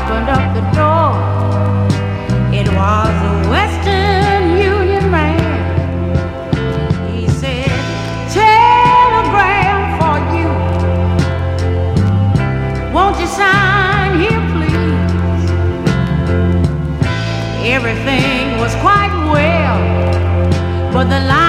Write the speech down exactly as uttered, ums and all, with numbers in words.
opened up the door. It was a Western Union man. He said, telegram for you. Won't you sign here, please? Everything was quite well, but the line